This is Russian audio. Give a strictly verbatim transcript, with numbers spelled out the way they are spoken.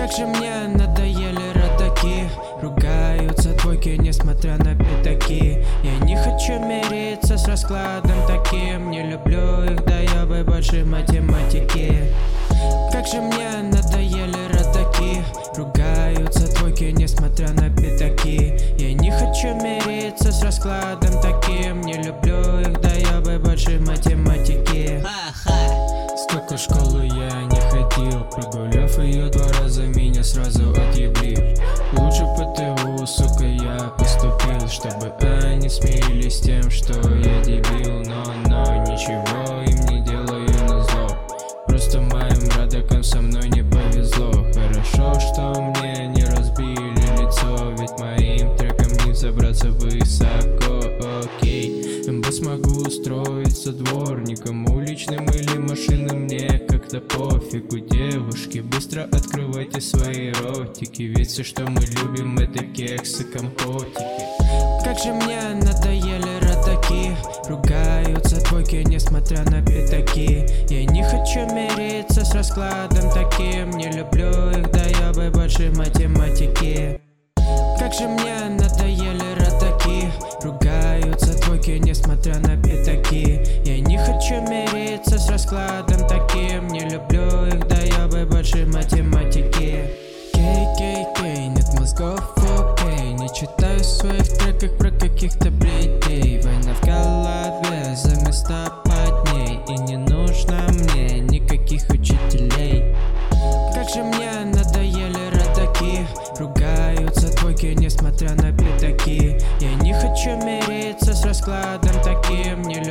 Как же мне надоели родаки, ругаются двойки, несмотря на пятаки. Я не хочу мириться с раскладом таким, не люблю их, да я бы больше математики. Как же мне надоели родаки, ругаются двойки, несмотря на пятаки. Я не хочу мириться с раскладом таким, не люблю их, да я бы больше математики. Сколько в школу я не ходил, прогуляв ее два раза, меня сразу отъебли. Лучше по ТУ, сука, я поступил, чтобы они смеялись тем, что я дебил. Но, но ничего им не делаю назло, просто моим радакам со мной не повезло. Хорошо, что мне не разбили лицо, ведь моим треком не забраться высоко. Окей, МБ смогу устроиться дворником, уличным или машинным, мне как-то пофигу. Девушки, быстро открывайте свои ротики, ведь все, что мы любим, это кексы, компотики. Как же мне надоели родаки, ругаются двойки, несмотря на пятаки. Я не хочу мириться с раскладом таким, не люблю их, да я бы больше математики. Как же мне надоели родаки, ругаются двойки, несмотря на пятаки. Я не хочу мириться с раскладом таким, не люблю их, да я бы больше математики. Кей-кей-кей, нет мозгов, окей, не читаю в своих треках про каких-то блядей. Война в голове за места под ней, и не нужно мне никаких учителей. Как же мне надоели родаки, ругаются двойки, несмотря на пятаки. Я не хочу мириться с раскладом таким, не